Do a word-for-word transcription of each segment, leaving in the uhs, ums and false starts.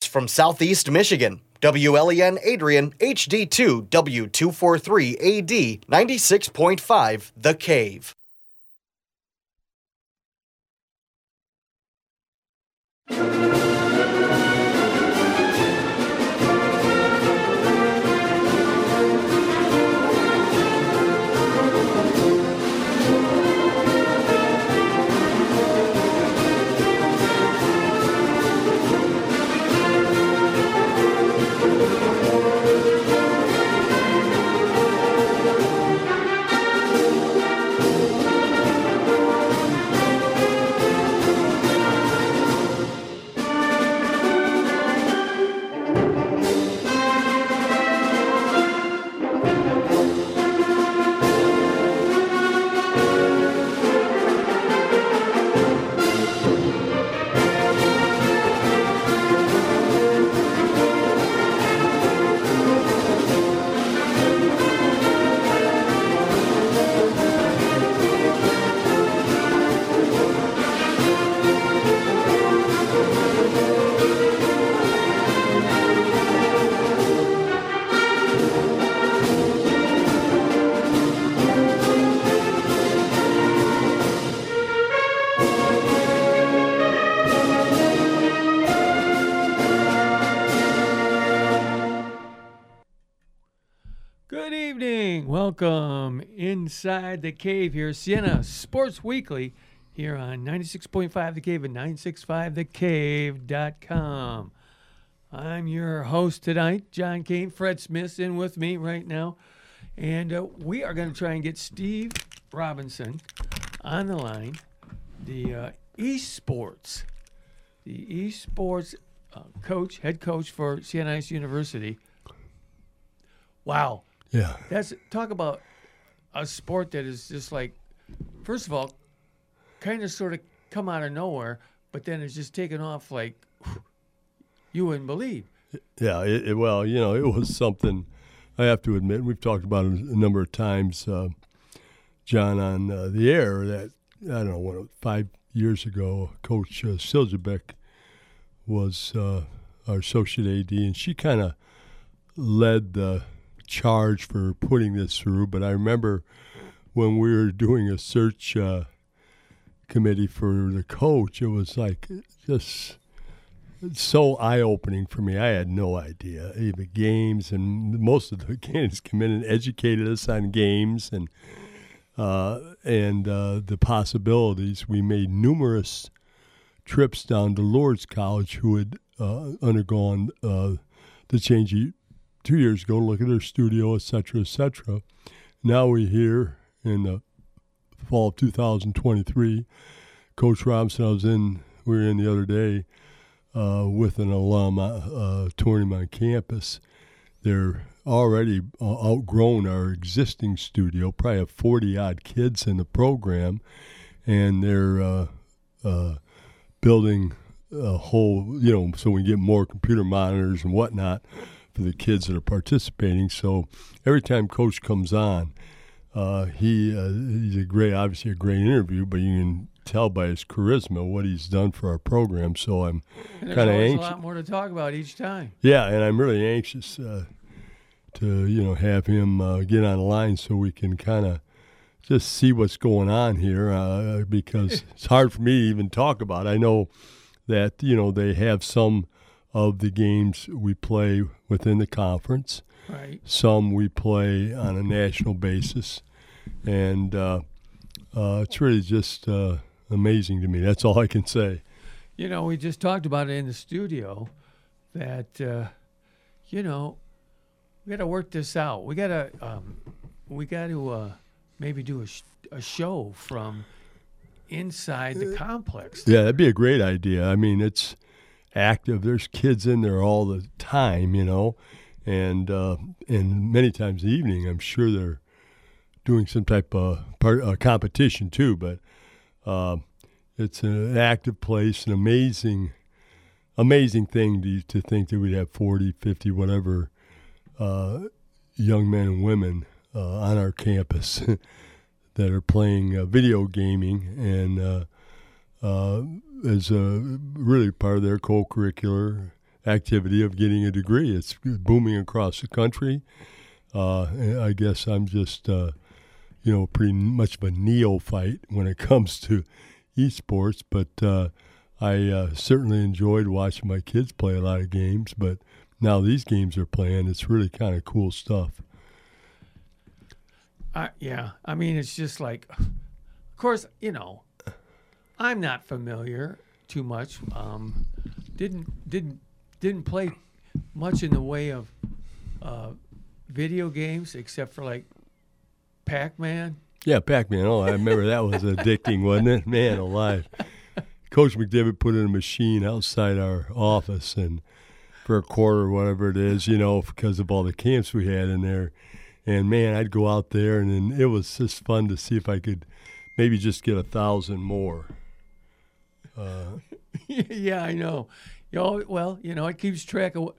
from Southeast Michigan. W L E N Adrian, H D two W two forty-three A D, ninety-six point five, The Cave. Welcome inside the cave here, Siena Sports Weekly, here on ninety-six point five The Cave and nine six five the cave dot com. I'm your host tonight, John Kane. Fred Smith's in with me right now, and uh, we are going to try and get Steve Robinson on the line, the uh, esports, the esports uh, coach, head coach for Siena Ice University. Wow. Yeah. That's talk about a sport that is just like, first of all, kind of sort of come out of nowhere, but then it's just taken off like you wouldn't believe. Yeah. It, it, well, you know, it was something I have to admit. We've talked about it a number of times, uh, John, on uh, the air that, I don't know, what, five years ago, Coach uh, Siljebeck was uh, our associate A D, and she kind of led the charge for putting this through. But I remember when we were doing a search uh, committee for the coach, it was like just so eye-opening for me. I had no idea. Even games, and most of the candidates come in and educated us on games and uh, and uh, the possibilities. We made numerous trips down to Lourdes College, who had uh, undergone uh, the change two years ago, look at their studio, et cetera, et cetera. Now we hear in the fall of two thousand twenty-three, Coach Robinson, I was in, we were in the other day uh, with an alum uh, touring him on campus. They're already uh, outgrown our existing studio, probably have forty-odd kids in the program, and they're uh, uh, building a whole, you know, so we get more computer monitors and whatnot for the kids that are participating. So every time Coach comes on, uh, he uh, he's a great, obviously a great interview, but you can tell by his charisma what he's done for our program. So I'm kind of anxious. There's a lot more to talk about each time. Yeah, and I'm really anxious uh, to you know have him uh, get on the line so we can kind of just see what's going on here uh, because it's hard for me to even talk about. I know that you know they have some of the games we play within the conference. Right. Some we play on a national basis. And uh, uh, it's really just uh, amazing to me. That's all I can say. You know, we just talked about it in the studio that, uh, you know, we got to work this out. We got to um, we got to uh, maybe do a, sh- a show from inside the complex. Yeah, that'd be a great idea. I mean, it's active. There's kids in there all the time, you know, and uh, and many times in the evening, I'm sure they're doing some type of part, uh, competition too. But uh, it's an active place, an amazing, amazing thing to, to think that we'd have forty, fifty, whatever uh, young men and women uh, on our campus that are playing uh, video gaming and uh, uh, as a really part of their co-curricular activity of getting a degree. It's booming across the country. Uh, and I guess I'm just, uh, you know, pretty much of a neophyte when it comes to esports, but uh, I uh, certainly enjoyed watching my kids play a lot of games. But now these games are playing, it's really kind of cool stuff. Uh, yeah, I mean, it's just like, of course, you know, I'm not familiar too much. Um, didn't didn't didn't play much in the way of uh, video games except for like Pac-Man. Yeah, Pac-Man. Oh, I remember that was addicting, wasn't it? Man alive. Coach McDivitt put in a machine outside our office, and for a quarter or whatever it is, you know, because of all the camps we had in there. And, man, I'd go out there, and then it was just fun to see if I could maybe just get a thousand more. Uh, yeah, I know. You know, well, you know, it keeps track of what.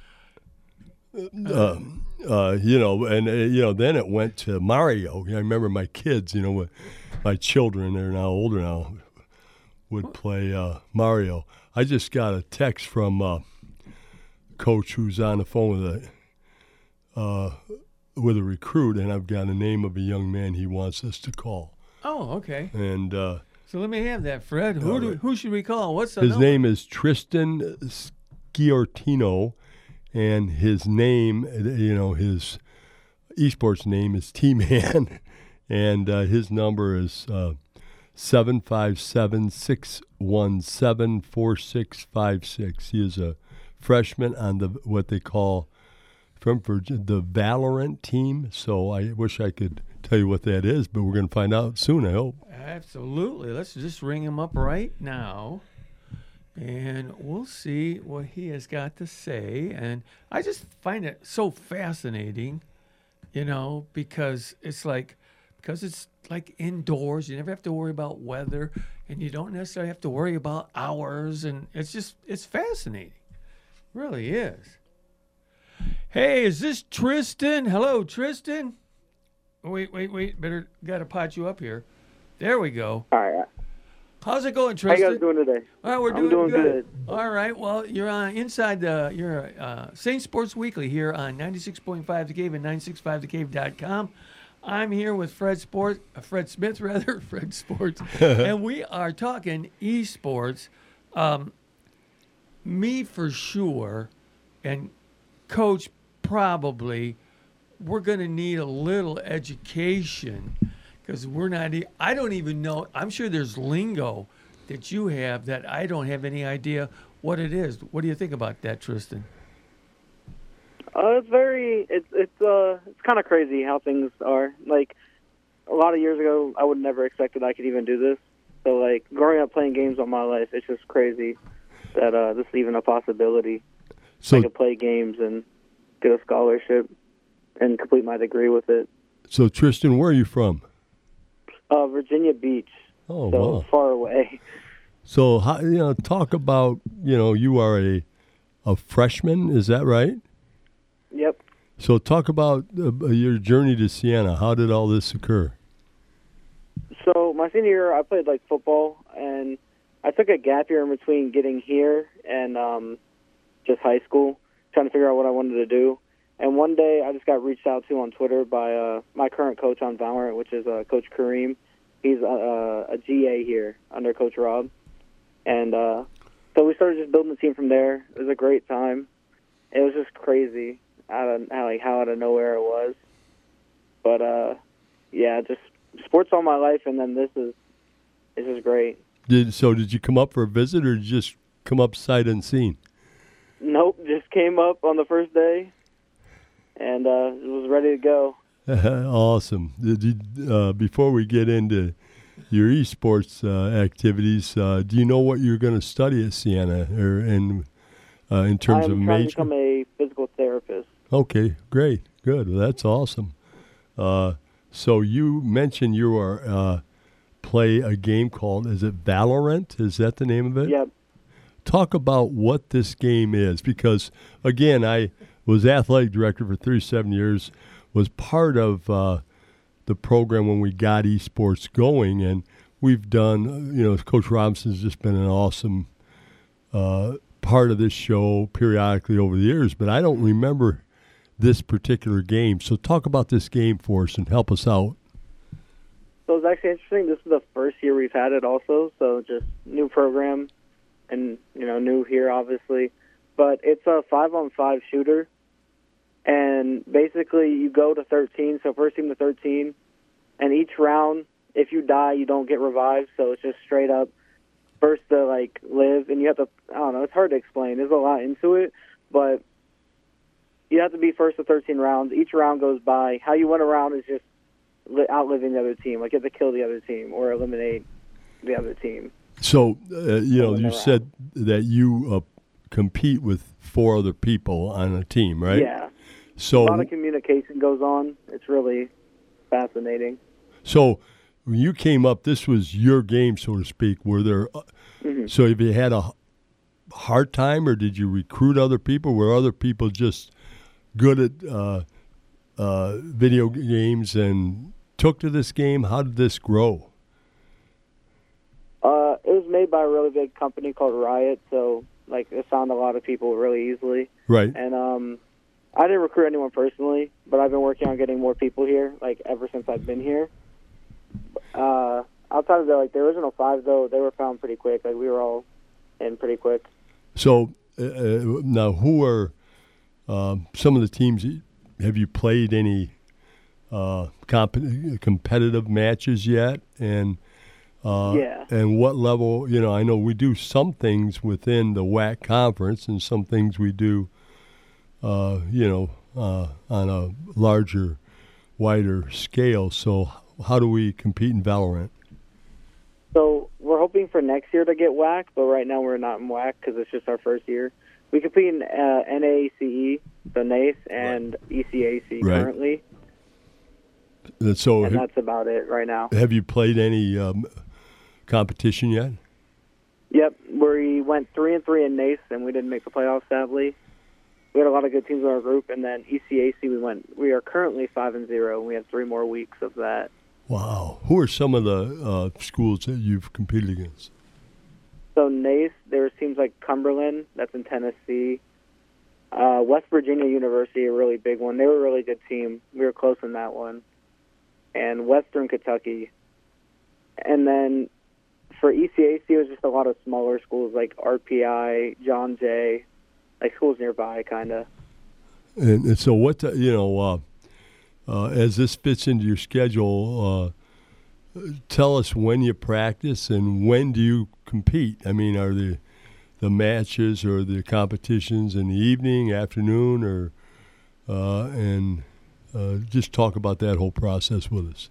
Uh, uh, you know, and, uh, you know, then it went to Mario. I remember my kids, you know, my children, they're now older now, would play uh, Mario. I just got a text from uh, Coach who's on the phone with a, uh, with a recruit, and I've got a name of a young man he wants us to call. Oh, okay. And uh, so let me have that, Fred. Who do, who should we call? What's the his number? name is Tristan Sciortino, and his name, you know, his esports name is T-Man, and uh, his number is uh, seven five seven, six one seven, four six five six. He is a freshman on the what they call from Virginia, the Valorant team. So I wish I could tell you what that is, but we're going to find out soon, I hope. Absolutely. Let's just ring him up right now, and we'll see what he has got to say. And I just find it so fascinating, you know, because it's like, because it's like indoors. You never have to worry about weather, and you don't necessarily have to worry about hours. And it's just, it's fascinating. It really is. Hey, is this Tristan? Hello, Tristan. Wait, wait, wait. Better got to pot you up here. There we go. All right. How's it going, How Tristan? you guys doing today? All right, we're I'm doing, doing good. good. All right, well, you're on inside the you're uh, Saint Sports Weekly here on ninety-six point five The Cave and nine six five the cave dot com. I'm here with Fred Sport, uh, Fred Smith rather, Fred Sports, and we are talking esports. Um, me for sure, and Coach probably. We're going to need a little education because we're not. E- I don't even know. I'm sure there's lingo that you have that I don't have any idea what it is. What do you think about that, Tristan? Uh, it's very. It's it's uh it's kind of crazy how things are. Like a lot of years ago, I would never expected I could even do this. So like growing up playing games all my life, it's just crazy that uh, this is even a possibility. So, I could play games and get a scholarship and complete my degree with it. so Tristan, where are you from? Uh, Virginia Beach. Oh, so wow. far away. So, how, you know, talk about, you know, you are a a freshman, is that right? Yep. So talk about uh, your journey to Siena. How did all this occur? So my senior year, I played like football, and I took a gap year in between getting here and um, just high school, trying to figure out what I wanted to do. And one day, I just got reached out to on Twitter by uh, my current coach on Valorant, which is uh, Coach Kareem. He's uh, a G A here under Coach Rob. And uh, so we started just building the team from there. It was a great time. It was just crazy out of how, like, how out of nowhere it was. But, uh, yeah, just sports all my life, and then this is this is great. Did So did you come up for a visit, or did you just come up sight unseen? Nope, just came up on the first day. And uh, was ready to go. Awesome. Did you, uh, before we get into your esports uh, activities, uh, do you know what you're going to study at Siena, or in uh, in terms I'm of trying major? to become a physical therapist. Okay, great, good. Well, that's awesome. Uh, so you mentioned you are uh, play a game called, is it Valorant? Is that the name of it? Yep. Talk about what this game is, because again, I was athletic director for thirty-seven years, was part of uh, the program when we got esports going, and we've done, you know, Coach Robinson's just been an awesome uh, part of this show periodically over the years, but I don't remember this particular game. So talk about this game for us and help us out. So it's actually interesting. This is the first year we've had it also, so just new program and, you know, new here, obviously. But it's a five-on-five shooter, and basically you go to thirteen, so first team to thirteen, and each round, if you die, you don't get revived, so it's just straight up first to, like, live, and you have to, I don't know, it's hard to explain. There's a lot into it, but you have to be first to thirteen rounds. Each round goes by. How you win a round is just outliving the other team. Like, you have to kill the other team or eliminate the other team. So, uh, you know, you said that you uh, compete with four other people on a team, right? Yeah. So a lot of communication goes on. It's really fascinating. So when you came up, this was your game, so to speak. Were there? Uh, mm-hmm. So have you had a hard time, or did you recruit other people? Were other people just good at uh, uh, video games and took to this game? How did this grow? Uh, it was made by a really big company called Riot, so like it found a lot of people really easily. Right. And um, I didn't recruit anyone personally, but I've been working on getting more people here, like ever since I've been here. Uh, outside of the like the original five, though, they were found pretty quick. Like we were all in pretty quick. So uh, now, who are um, some of the teams? Have you played any uh, comp- competitive matches yet? And uh, yeah. And what level? You know, I know we do some things within the W A C conference, and some things we do. Uh, you know, uh, on a larger, wider scale. So, how do we compete in Valorant? So we're hoping for next year to get W A C, but right now we're not in W A C because it's just our first year. We compete in uh, N A C E, the N A C E, and right. E C A C right. currently. And so, and that's about it right now. Have you played any um, competition yet? Yep, we went three and three in N A C E, and we didn't make the playoffs, sadly. We had a lot of good teams in our group, and then E C A C, we went. We are currently five and zero, and we have three more weeks of that. Wow. Who are some of the uh, schools that you've competed against? So N A C E, there's teams like Cumberland, that's in Tennessee. Uh, West Virginia University, a really big one. They were a really good team. We were close in that one. And Western Kentucky. And then for E C A C, it was just a lot of smaller schools like R P I, John Jay, like schools nearby, kind of. And, and so what, the, you know, uh, uh, as this fits into your schedule, uh, tell us when you practice and when do you compete? I mean, are the the matches or the competitions in the evening, afternoon, or uh, and uh, just talk about that whole process with us.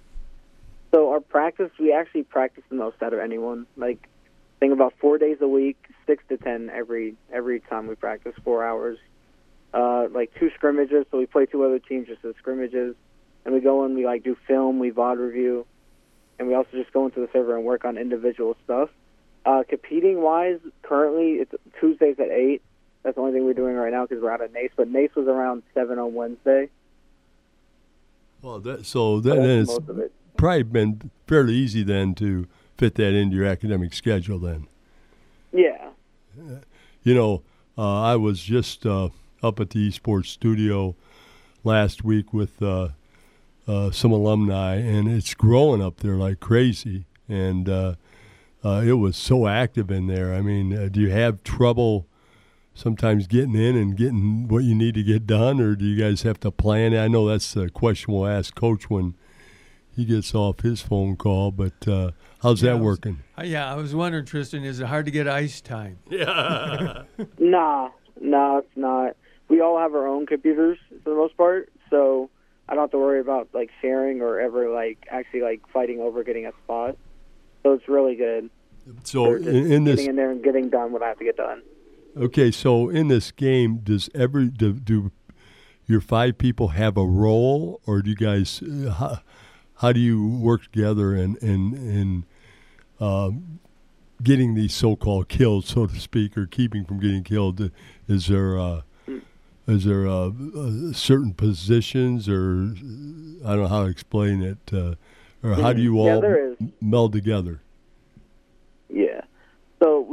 So our practice, we actually practice the most out of anyone. Like, think about four days a week, six to ten every every time we practice, four hours. Uh, like two scrimmages, so we play two other teams just as scrimmages, and we go in, we like do film, we V O D review, and we also just go into the server and work on individual stuff. Uh, competing wise, currently it's Tuesdays at eight. That's the only thing we're doing right now because we're out of N A C E. But N A C E was around seven on Wednesday. Well, that, so that, so then it's most of it. Probably been fairly easy then to fit that into your academic schedule then. Yeah. You know, uh, I was just uh, up at the esports studio last week with uh, uh, some alumni, and it's growing up there like crazy. And uh, uh, it was so active in there. I mean, uh, do you have trouble sometimes getting in and getting what you need to get done, or do you guys have to plan? I know that's a question we'll ask Coach when he gets off his phone call, but uh, how's yeah, that was, working? Uh, yeah, I was wondering, Tristan, is it hard to get ice time? Yeah. Nah, no, it's not. We all have our own computers for the most part, so I don't have to worry about like sharing or ever like actually like fighting over getting a spot. So it's really good. So in, in this, getting in there and getting done what I have to get done. Okay, so in this game, does every do, do your five people have a role, or do you guys? Uh, how, how do you work together in in in uh, getting these so-called kills, so to speak, or keeping from getting killed? Is there uh, is there uh, uh, certain positions, or I don't know how to explain it, uh, or how do you all yeah, there is. meld together? Yeah. So we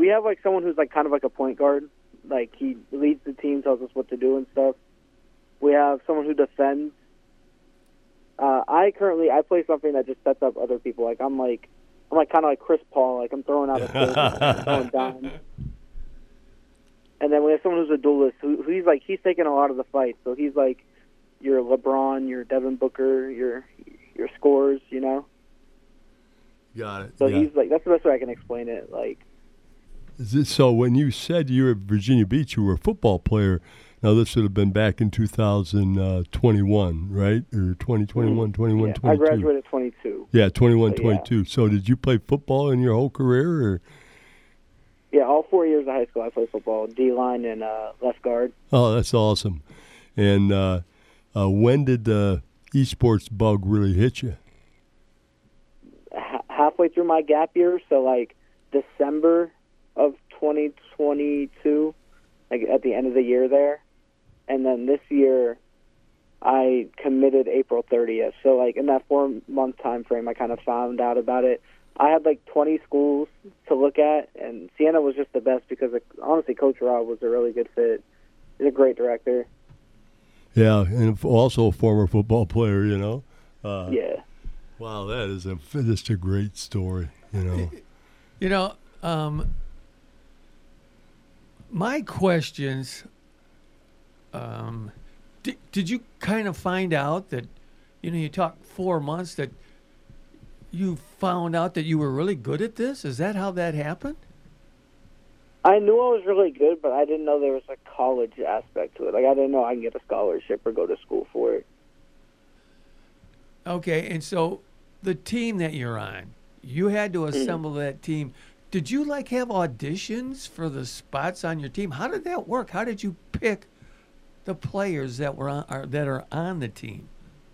we have like someone who's like kind of like a point guard. Like he leads the team, tells us what to do and stuff. We have someone who defends. Uh, I currently I play something that just sets up other people. Like I'm like I'm like kind of like Chris Paul. Like I'm throwing out a I'm throwing down. And then we have someone who's a duelist. Who, who he's like he's taking a lot of the fights. So he's like your LeBron, your Devin Booker, your your scores. You know. Got it. So yeah. he's like that's the best way I can explain it. Like. Is this, so when you said you were at Virginia Beach, you were a football player. Now, this would have been back in two thousand twenty-one, right? Or twenty twenty-one, twenty-one, yeah, twenty-two. I graduated twenty-two. Yeah, twenty-one, so, twenty-two. Yeah. So did you play football in your whole career? Or? Yeah, all four years of high school I played football, D-line and uh, left guard. Oh, that's awesome. And uh, uh, when did the esports bug really hit you? H- halfway through my gap year, so like December of twenty twenty-two, like at the end of the year there. And then this year, I committed April thirtieth. So like in that four-month time frame, I kind of found out about it. I had like twenty schools to look at, and Siena was just the best because like, honestly, Coach Rob was a really good fit. He's a great director. Yeah, and also a former football player, you know. Uh, yeah. Wow, that is a just a great story, you know. You know, um, my questions, um, did, did you kind of find out that, you know, you talked four months that you found out that you were really good at this? Is that how that happened? I knew I was really good, but I didn't know there was a college aspect to it. Like, I didn't know I can get a scholarship or go to school for it. Okay, and so the team that you're on, you had to assemble mm-hmm. that team. Did you, like, have auditions for the spots on your team? How did that work? How did you pick the players that were on, are, that are on the team?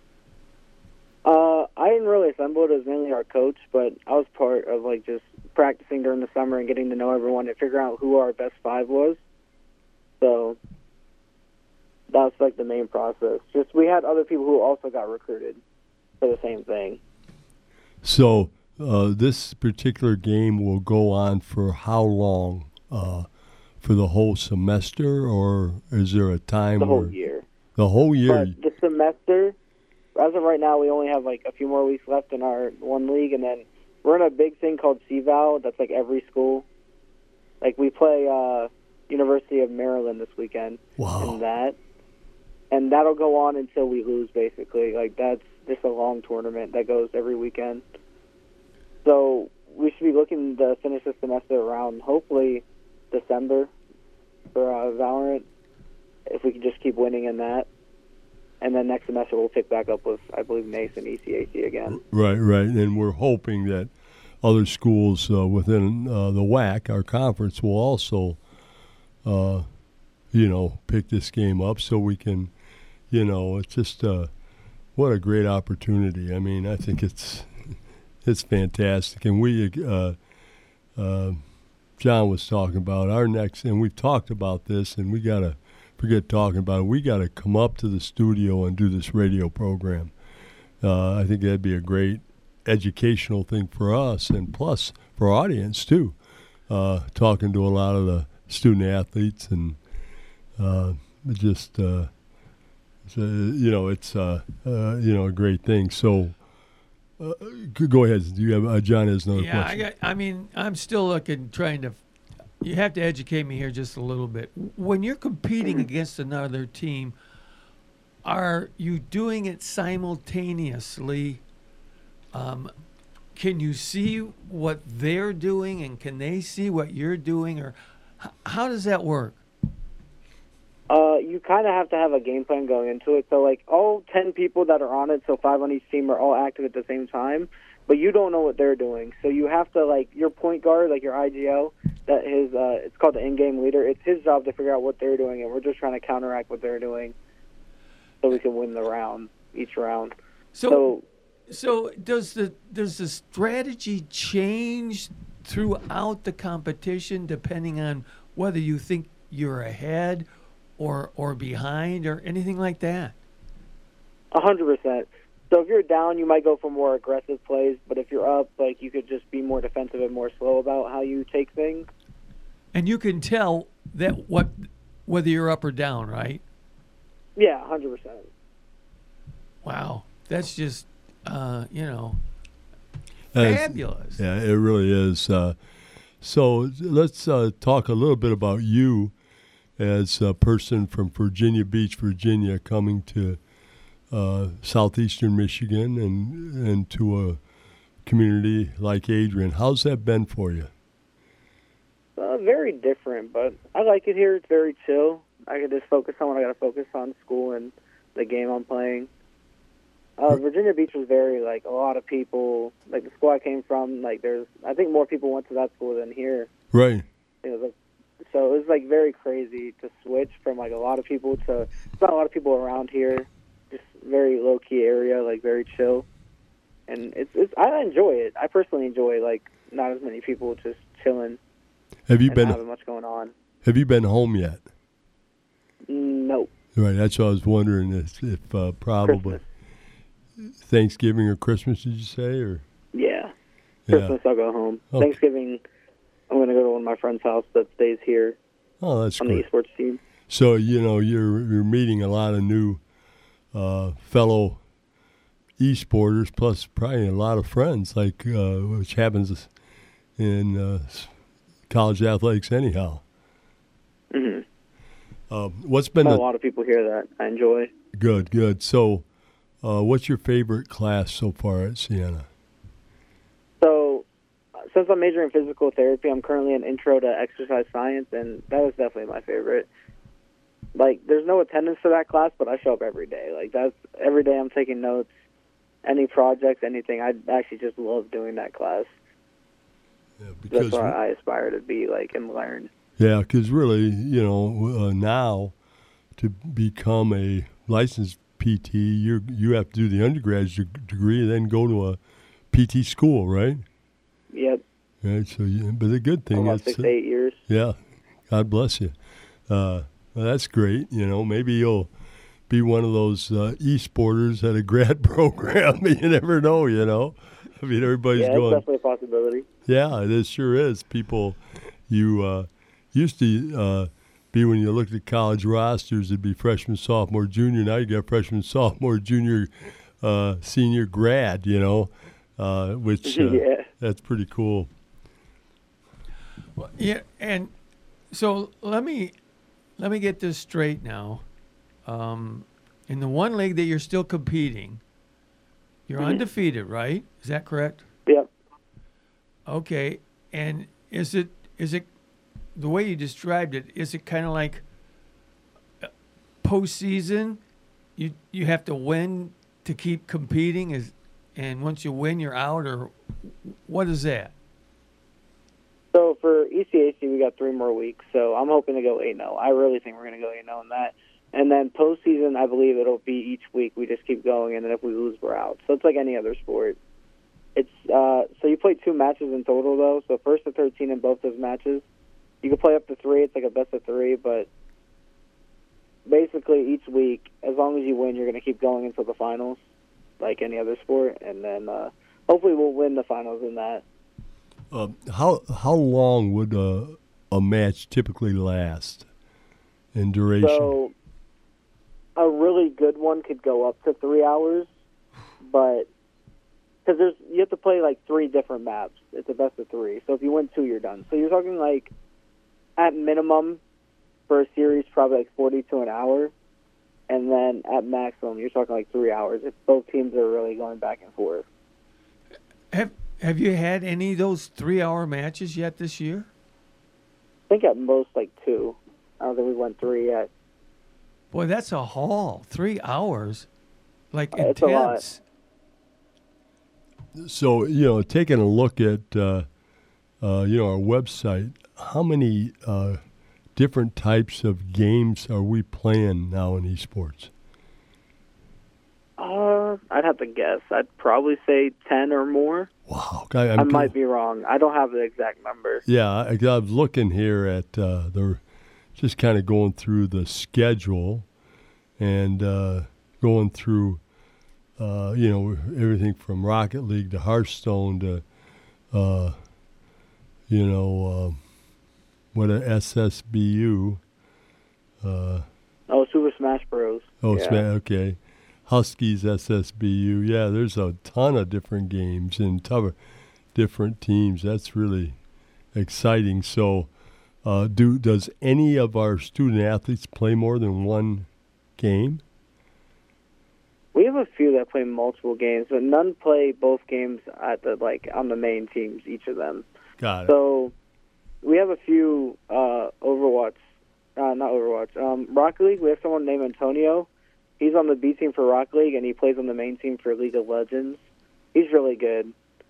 Uh, I didn't really assemble it. It was mainly our coach, but I was part of, like, just practicing during the summer and getting to know everyone and figure out who our best five was. So that's, like, the main process. Just we had other people who also got recruited for the same thing. So uh, this particular game will go on for how long? Uh, for the whole semester, or is there a time? The whole where, year. The whole year. But the semester, as of right now, we only have like a few more weeks left in our one league, and then we're in a big thing called C V A L. That's like every school. Like we play uh, University of Maryland this weekend. Wow. In that, and that'll go on until we lose. Basically, like that's just a long tournament that goes every weekend. So we should be looking to finish the semester around hopefully December for uh, Valorant, if we can just keep winning in that. And then next semester we'll pick back up with, I believe, Mason E C A C again. Right, right. And we're hoping that other schools uh, within uh, the W A C, our conference, will also, uh, you know, pick this game up so we can, you know, it's just uh, what a great opportunity. I mean, I think it's it's fantastic. And we, uh, uh, John was talking about our next, and we've talked about this, and we got to forget talking about it. We got to come up to the studio and do this radio program. Uh, I think that'd be a great educational thing for us, and plus for our audience too. Uh, talking to a lot of the student athletes, and uh, just uh, it's, uh, you know, it's uh, uh, you know a great thing. So. Uh, go ahead. Do you have uh, John has another yeah, question? I got. I mean, I'm still looking, trying to. You have to educate me here just a little bit. When you're competing against another team, are you doing it simultaneously? Um, can you see what they're doing, and can they see what you're doing, or h- how does that work? Uh, you kind of have to have a game plan going into it. So, like, all ten people that are on it, so five on each team, are all active at the same time, but you don't know what they're doing. So you have to, like, your point guard, like your I G L, that his, uh, it's called the in-game leader. It's his job to figure out what they're doing, and we're just trying to counteract what they're doing so we can win the round, each round. So, So, so does the does the strategy change throughout the competition depending on whether you think you're ahead or or behind or anything like that? A hundred percent. So if you're down, you might go for more aggressive plays, but if you're up, like, you could just be more defensive and more slow about how you take things. And you can tell that what whether you're up or down, right? Yeah, one hundred percent. Wow. That's just, uh, you know, As- fabulous. Yeah, it really is. Uh, so let's uh, talk a little bit about you as a person from Virginia Beach, Virginia, coming to uh, southeastern Michigan and and to a community like Adrian. How's that been for you? Uh, very different, but I like it here. It's very chill. I can just focus on what I got to focus on, school and the game I'm playing. Uh, Virginia Beach was very, like, a lot of people, like, the school I came from, like, there's, I think more people went to that school than here. Right. It was like, so it was, like, very crazy to switch from, like, a lot of people to, it's not a lot of people around here, just very low-key area, like, very chill. And it's, it's, I enjoy it. I personally enjoy, like, not as many people just chilling. Have you and been not having much going on. Have you been home yet? No. Right. That's what I was wondering if, if uh, probably Christmas. Thanksgiving or Christmas. Did you say or? Yeah. Yeah. Christmas, I'll go home. Okay. Thanksgiving, I'm going to go to one of my friend's house that stays here Oh, that's on good. the esports team. So you know you're you're meeting a lot of new uh, fellow e-sporters, plus probably a lot of friends, like uh, which happens in uh, college athletics anyhow. Mm-hmm. Um, what's been A the lot of people here that I enjoy. good good? So, uh, what's your favorite class so far at Siena? So, uh, since I'm majoring in physical therapy, I'm currently in Intro to Exercise Science, and that was definitely my favorite. Like, there's no attendance for that class, but I show up every day. Like, that's every day I'm taking notes, any projects, anything. I actually just love doing that class. Yeah, That's because what I aspire to be, like, and learn. yeah, because really, you know, uh, now to become a licensed P T, you you have to do the undergraduate degree and then go to a P T school, right? Yep. Right. So, you, but the good thing About is, six to eight years. yeah, God bless you. Uh, well, that's great. You know, maybe you'll be one of those uh, e-sporters at a grad program. You never know. You know, I mean, everybody's Yeah, going. it's definitely a possibility. Yeah, it is, sure is. People, you uh, used to uh, be when you looked at college rosters, it'd be freshman, sophomore, junior. Now you got freshman, sophomore, junior, uh, senior, grad. You know, uh, which uh, Yeah. that's pretty cool. Well, yeah, and so let me let me get this straight now. Um, in the one league that you're still competing, you're Mhm. undefeated, right? Is that correct? Yep. Okay, and is it is it the way you described it? Is it kind of like uh, postseason? You you have to win to keep competing, is and once you win, you're out, or what is that? So for E C A C, we got three more weeks, so I'm hoping to go eight and oh. I really think we're going to go eight and oh in that. And then postseason, I believe it'll be each week. We just keep going, and then if we lose, we're out. So it's like any other sport. It's uh, so you play two matches in total, though. So first to thirteen in both those matches. You can play up to three. It's like a best of three, but basically each week, as long as you win, you're going to keep going until the finals, like any other sport. And then uh, hopefully we'll win the finals in that. Uh, how how long would a a match typically last in duration? So a really good one could go up to three hours, but because there's you have to play like three different maps. It's a best of three. So if you win two, you're done. So you're talking like at minimum for a series, probably like forty to an hour, and then at maximum, you're talking like three hours if both teams are really going back and forth. Have Have you had any of those three-hour matches yet this year? I think at most like two. I don't think we went three yet. Boy, that's a haul. Three hours, like Uh, it's a lot. intense. So, you know, taking a look at, uh, uh, you know, our website, how many uh, different types of games are we playing now in esports? Uh, I'd have to guess. I'd probably say ten or more. Wow. I, I'm I might be wrong. I don't have the exact number. Yeah, I, I was looking here at uh, the, just kind of going through the schedule and uh, going through, uh, you know, everything from Rocket League to Hearthstone to, uh, you know, what a S S B U. Uh, oh, Super Smash Bros. Oh, yeah. Sma- okay. Huskies, S S B U. Yeah, there's a ton of different games and ton of different teams. That's really exciting. So, uh, do does any of our student athletes play more than one game? We have a few that play multiple games, but none play both games at the like on the main teams. Each of them. Got it. So we have a few uh, Overwatch, uh, not Overwatch, um, Rocket League. We have someone named Antonio. He's on the B team for Rocket League, and he plays on the main team for League of Legends. He's really good.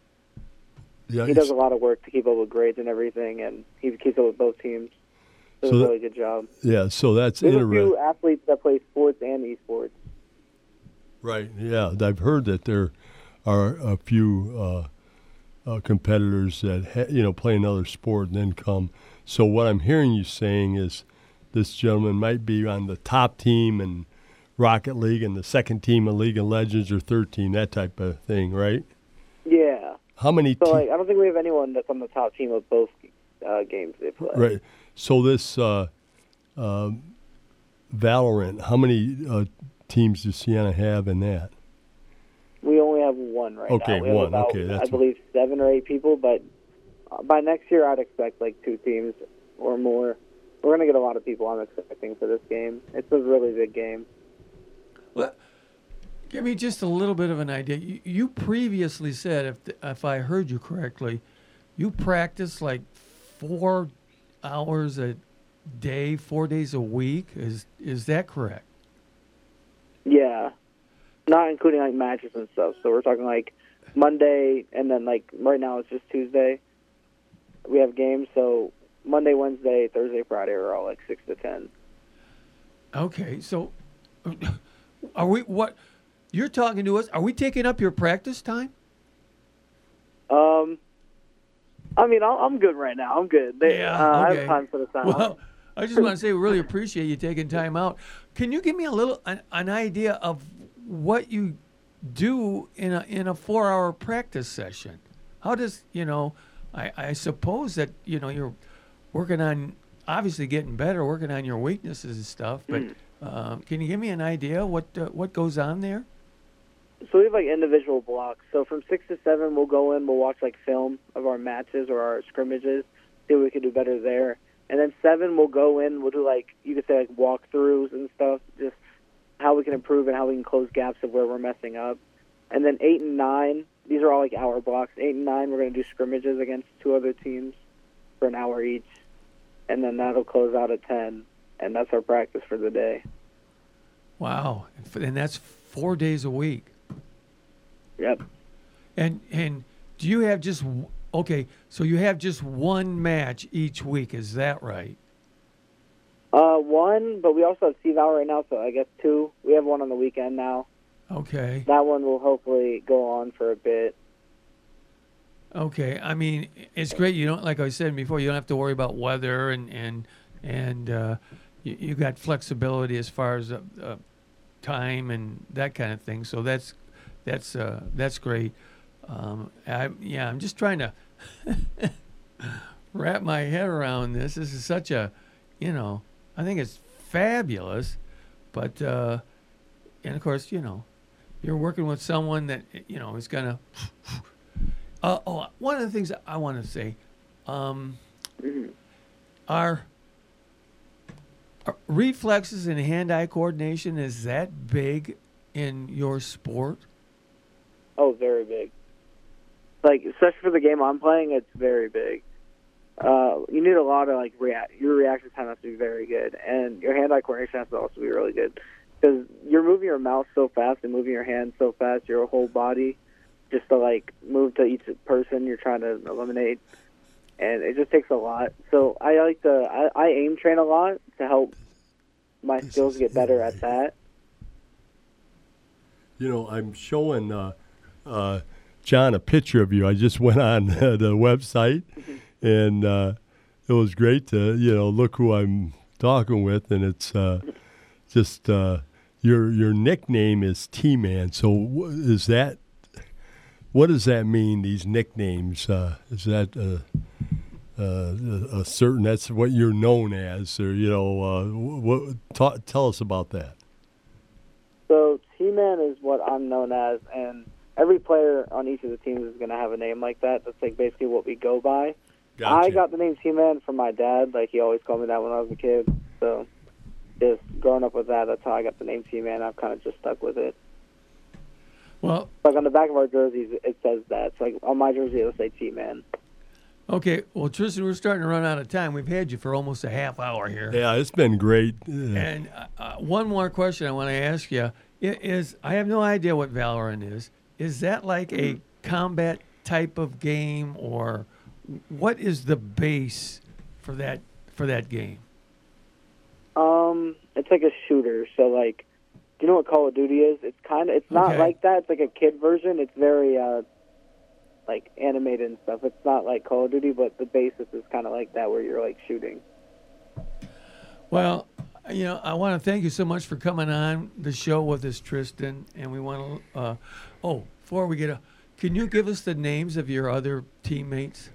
Yeah, he does a lot of work to keep up with grades and everything, and he keeps up with both teams. Does so a that, really good job. Yeah, so that's we have interesting. a few athletes that play sports and esports. Right. Yeah, I've heard that there are a few uh, uh, competitors that ha- you know play another sport and then come. So what I'm hearing you saying is this gentleman might be on the top team in Rocket League and the second team of League of Legends or third team, that type of thing, right? Yeah. How many? So te- like, I don't think we have anyone that's on the top team of both uh, games they play. Right. So this uh, uh, Valorant, how many uh, teams does Siena have in that? We only have one right okay, now. We have one. about, Okay, that's I believe seven or eight people, but by next year I'd expect like two teams or more. We're going to get a lot of people, I'm expecting, for this game. It's a really big game. Well, give me just a little bit of an idea. You, you previously said, if the, if I heard you correctly, you practice like four hours a day, four days a week. Is is that correct? Yeah, not including like matches and stuff. So we're talking like Monday, and then like right now it's just Tuesday. We have games, so Monday, Wednesday, Thursday, Friday are all like six to ten. Okay, so are we what? You're talking to us. Are we taking up your practice time? Um, I mean, I'll- I'm good right now. I'm good. They, Yeah, uh, I okay. have time for the time. Well, I just want to say we really appreciate you taking time out. Can you give me a little an, an idea of what you do in a in a four hour practice session? How does you know? I, I suppose that you know you're working on obviously getting better, working on your weaknesses and stuff. But uh, can you give me an idea what uh, what goes on there? So we have like individual blocks. So from six to seven, we'll go in, we'll watch like film of our matches or our scrimmages, see what we can do better there. And then seven, we'll go in, we'll do like, you could say like walkthroughs and stuff, just how we can improve and how we can close gaps of where we're messing up. And then eight and nine, these are all like hour blocks. Eight and nine, we're going to do scrimmages against two other teams for an hour each. And then that'll close out at ten. And that's our practice for the day. Wow, and that's four days a week. Yep. And and do you have just okay? So you have just one match each week, is that right? Uh, one, but we also have C V A L right now, so I guess two. We have one on the weekend now. Okay. That one will hopefully go on for a bit. Okay. I mean, it's great. You don't, like I said before, you don't have to worry about weather and and and uh, you, you got flexibility as far as uh, uh, time and that kind of thing. So that's that's uh, that's great. Um, I, yeah, I'm just trying to wrap my head around this. This is such a, you know, I think it's fabulous, but uh, and of course, you know, you're working with someone that you know is gonna. Uh, oh, one of the things I want to say, um, Mm-hmm. are, are reflexes and hand-eye coordination, is that big in your sport? Oh, very big. Like, especially for the game I'm playing, it's very big. Uh, you need a lot of, like, react. Your reaction time has to be very good, and your hand-eye coordination has to also be really good. Because you're moving your mouth so fast and moving your hands so fast, your whole body, just to, like, move to each person you're trying to eliminate. And it just takes a lot. So I like to, I, I aim train a lot to help my skills get better at that. You know, I'm showing uh, uh, John a picture of you. I just went on the website, and uh, it was great to, you know, look who I'm talking with, and it's uh, just uh, your your nickname is T-Man. So wh- is that, what does that mean, these nicknames? Uh, is that, uh, uh, a certain, that's what you're known as, or, you know, uh, what, ta- tell us about that. So T-Man is what I'm known as, and every player on each of the teams is going to have a name like that. That's like basically what we go by. Gotcha. I got the name T-Man from my dad. Like, he always called me that when I was a kid. So just growing up with that, that's how I got the name T-Man. I've kind of just stuck with it. Well, like on the back of our jerseys, it says that. So like on my jersey, it'll say T-Man. Okay, well, Tristan, we're starting to run out of time. We've had you for almost a half hour here. Yeah, it's been great. And uh, one more question I want to ask you is, I have no idea what Valorant is. Is that like a combat type of game, or what is the base for that for that game? Um, it's like a shooter. So like, do you know what Call of Duty is? It's kind of, it's not Okay. like that. It's like a kid version. It's very uh, like animated and stuff. It's not like Call of Duty, but the basis is kind of like that, where you're like shooting. Well, you know, I want to thank you so much for coming on the show with us, Tristan. And we want to, uh, oh, before we get a, can you give us the names of your other teammates?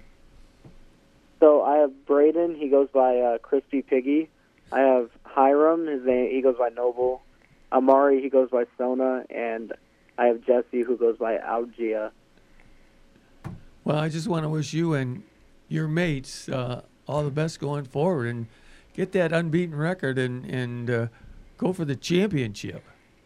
So I have Braden. He goes by uh, Crispy Piggy. I have Hiram. His name, he goes by Noble. Amari, he goes by Sona, and I have Jesse, who goes by Algia. Well, I just want to wish you and your mates uh, all the best going forward, and get that unbeaten record, and and uh, go for the championship.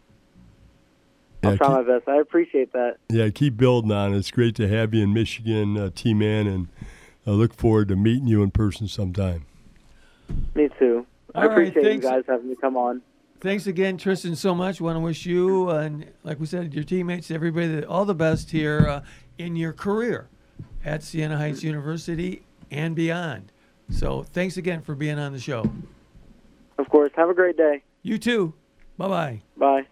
I'll Yeah, try keep, my best. I appreciate that. yeah, keep building on it. It's great to have you in Michigan, uh, T-Man, and I look forward to meeting you in person sometime. Me too. I All right, appreciate you thanks. guys having me come on. Thanks again, Tristan, so much. Want to wish you and, like we said, your teammates, everybody, that- all the best here uh, in your career at Siena Heights University and beyond. So thanks again for being on the show. Of course. Have a great day. You too. Bye-bye. Bye.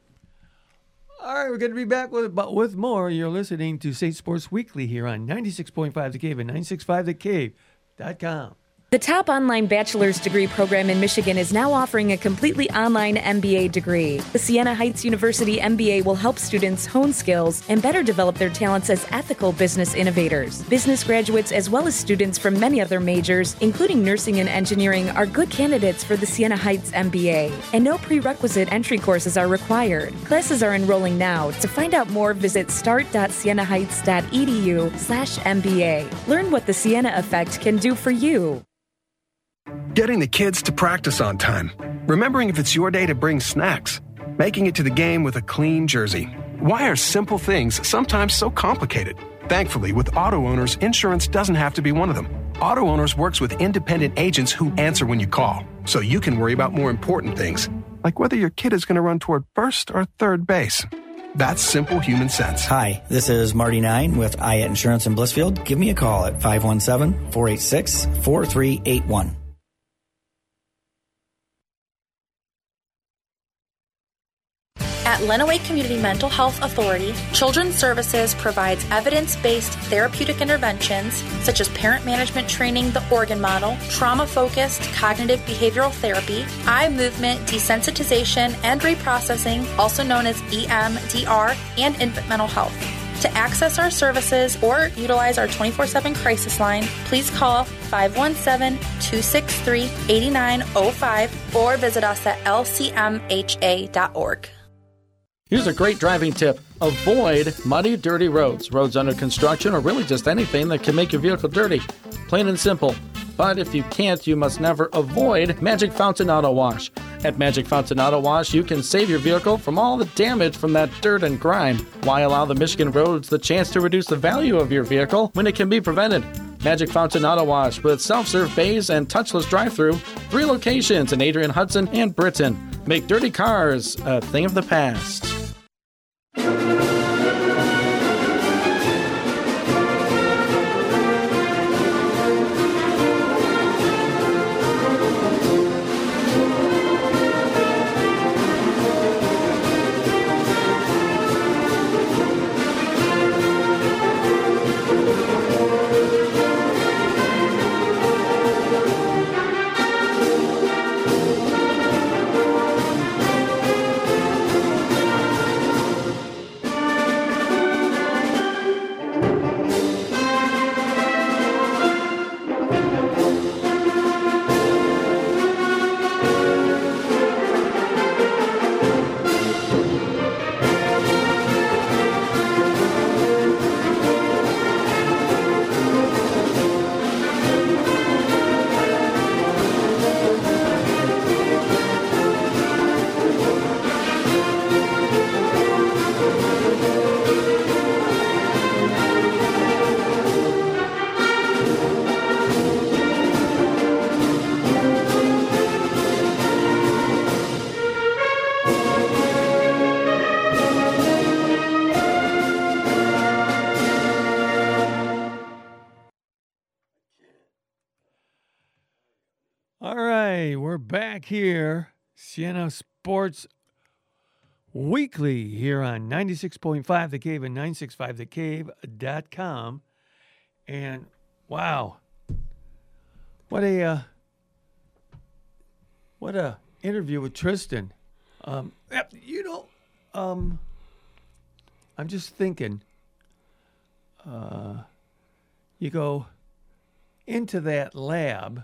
All right, we're going to be back with but with more. You're listening to State Sports Weekly here on ninety-six point five The Cave and ninety-six point five the cave dot com. The top online bachelor's degree program in Michigan is now offering a completely online M B A degree. The Siena Heights University M B A will help students hone skills and better develop their talents as ethical business innovators. Business graduates, as well as students from many other majors, including nursing and engineering, are good candidates for the Siena Heights M B A. And no prerequisite entry courses are required. Classes are enrolling now. To find out more, visit start dot siena heights dot e d u slash M B A. Learn what the Siena Effect can do for you. Getting the kids to practice on time. Remembering if it's your day to bring snacks. Making it to the game with a clean jersey. Why are simple things sometimes so complicated? Thankfully, with Auto Owners, insurance doesn't have to be one of them. Auto Owners works with independent agents who answer when you call, so you can worry about more important things, like whether your kid is going to run toward first or third base. That's simple human sense. Hi, this is Marty Nine with Ayat Insurance in Blissfield. Give me a call at five one seven, four eight six, four three eight one. At Lenawee Community Mental Health Authority, Children's Services provides evidence-based therapeutic interventions such as parent management training, the Oregon model, trauma-focused cognitive behavioral therapy, eye movement desensitization and reprocessing, also known as E M D R, and infant mental health. To access our services or utilize our twenty-four seven crisis line, please call five one seven, two six three, eight nine zero five or visit us at l c m h a dot org. Here's a great driving tip. Avoid muddy, dirty roads, roads under construction, or really just anything that can make your vehicle dirty. Plain and simple. But if you can't, you must never avoid Magic Fountain Auto Wash. At Magic Fountain Auto Wash, you can save your vehicle from all the damage from that dirt and grime. Why allow the Michigan roads the chance to reduce the value of your vehicle when it can be prevented? Magic Fountain Auto Wash with self-serve bays and touchless drive-thru. Three locations in Adrian, Hudson, and Britain. Make dirty cars a thing of the past. back here, Siena Sports Weekly here on ninety-six point five The Cave and nine sixty-five the cave dot com. And wow, what a uh, what a interview with Tristan. Um, you know, um, I'm just thinking. Uh, you go into that lab.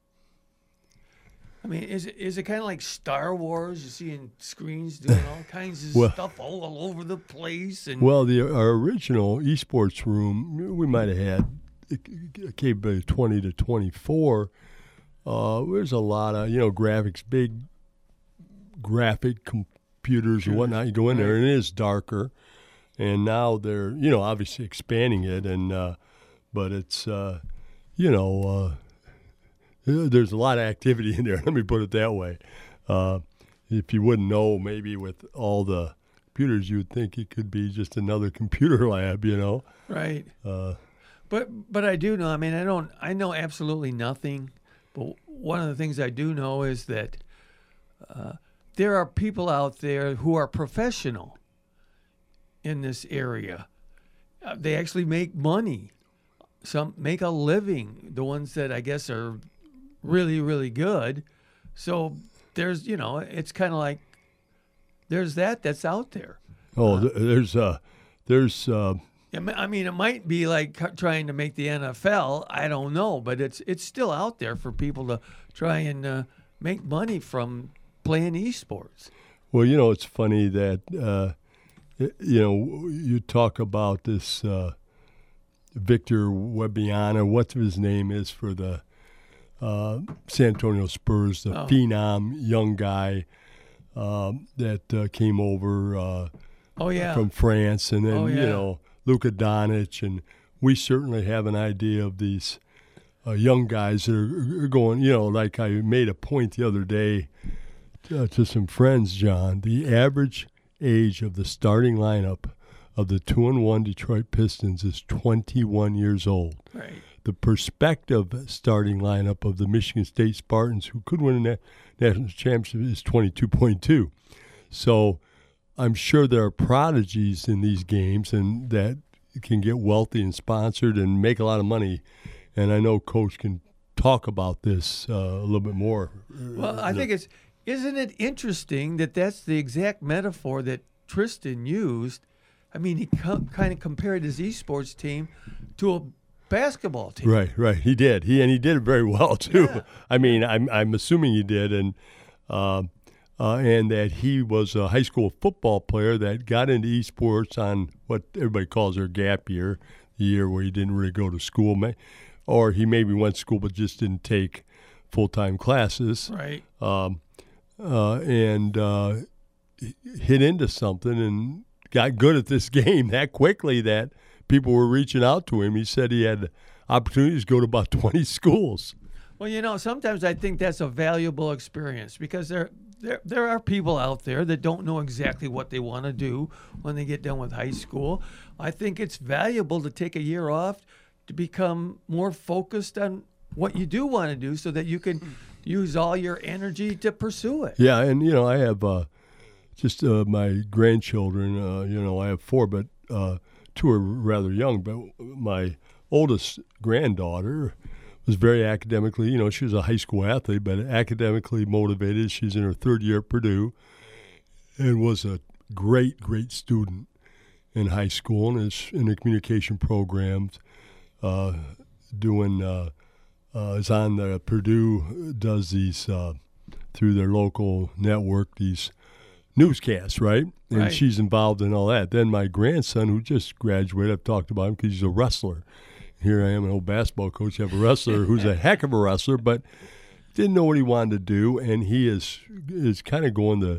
I mean, is it is it kind of like Star Wars? You see in screens doing all kinds of well, stuff all, all over the place. And well, the our original esports room, we might have had a cave of twenty to twenty-four. Uh, there's a lot of you know graphics, big graphic computers and whatnot. You go in right. there, and it is darker. And now they're you know obviously expanding it, and uh, but it's uh, you know. Uh, There's a lot of activity in there. Let me put it that way. Uh, if you wouldn't know, maybe with all the computers, you would think it could be just another computer lab. You know, right? Uh, but but I do know. I mean, I don't. I know absolutely nothing. But one of the things I do know is that uh, there are people out there who are professional in this area. Uh, they actually make money. Some make a living. The ones that I guess are really, really good. So there's, you know, it's kind of like there's that that's out there. Oh, uh, there's, uh, there's. Uh, I mean, it might be like trying to make the N F L. I don't know, but it's it's still out there for people to try and uh, make money from playing esports. Well, you know, it's funny that uh, you know you talk about this uh, Victor Wembanyama, what his name is for the. Uh, San Antonio Spurs, the oh. phenom young guy uh, that uh, came over uh, oh, yeah. from France, and then oh, yeah. you know Luka Doncic, and we certainly have an idea of these uh, young guys that are, are going. You know, like I made a point the other day uh, to some friends, John. The average age of the starting lineup of the two and one Detroit Pistons is twenty-one years old. Right. The prospective starting lineup of the Michigan State Spartans, who could win a na- national championship, is twenty-two point two. So I'm sure there are prodigies in these games and that can get wealthy and sponsored and make a lot of money. And I know Coach can talk about this uh, a little bit more. Well, I think it's, isn't it interesting that that's the exact metaphor that Tristan used? I mean, he co- kind of compared his esports team to a basketball team. Right, right. He did. He and he did it very well too. Yeah. I mean, I'm I'm assuming he did, and uh, uh, and that he was a high school football player that got into esports on what everybody calls their gap year, the year where he didn't really go to school, or he maybe went to school but just didn't take full time classes. Right. Um, uh, and uh, hit into something and got good at this game that quickly that people were reaching out to him. He said he had opportunities to go to about twenty schools. Well, you know, sometimes I think that's a valuable experience because there, there, there are people out there that don't know exactly what they want to do when they get done with high school. I think it's valuable to take a year off to become more focused on what you do want to do so that you can use all your energy to pursue it. Yeah, and, you know, I have uh, just uh, my grandchildren, uh, you know, I have four, but uh, two are rather young, but my oldest granddaughter was very academically, you know, she was a high school athlete, but academically motivated. She's in her third year at Purdue and was a great, great student in high school and is in the communication programs, uh, doing, uh, uh, is on the Purdue, does these, uh, through their local network, these newscasts, right? And right. she's involved in all that. Then my grandson, who just graduated, I've talked about him because he's a wrestler. Here I am, an old basketball coach. I have a wrestler who's a heck of a wrestler, but didn't know what he wanted to do, and he is is kind of going the